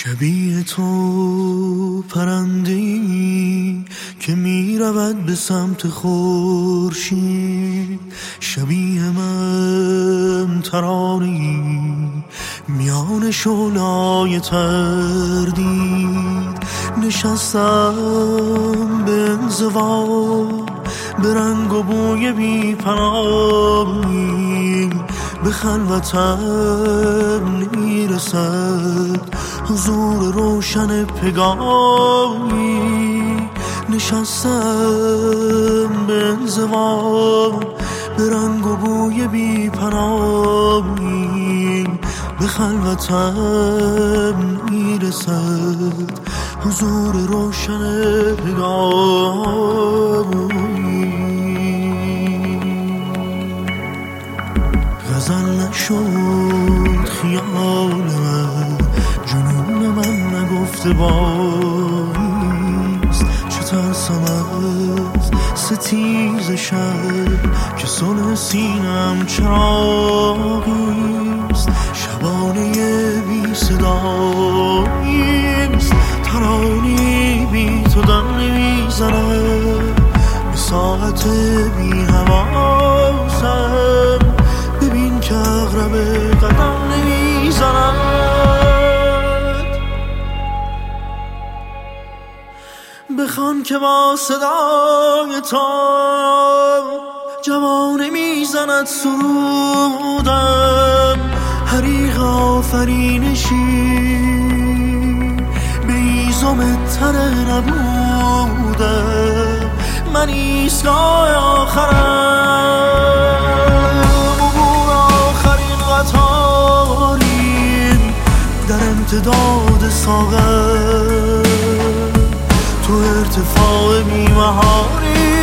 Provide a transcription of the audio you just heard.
شبیه تو پرنده‌ای که می رود به سمت خورشید، شبیه من ترانه‌ای میان شعله‌های تردید. نشستم به انزوا به رنگ و بوی بی پناهی، به خلوتم نمیرسد حضور روشن پگاهی. نشستم به انزوا به رنگ و بوی بی پناهی، به خلوتم نمیرسد حضور روشن پگاهی. غزل نشد خیال من، جنون من نگفته بایست. چه ترسم از ستیز شب که صلح سینم چراغیست. شبانه بی صداییست، ترانی بی تو دم نمیزند. به ساعت بی حواسم ببین که اغرب قدم نمیزند. بخوان که با صدای تو جوانه میزند سرودم. حریق آفرینشی به ایزم تر نبودم. من ایستگاه آخرم، عبور آخرین قطاریم در امتداد ساغر. تو ارتفاع بی‌محالی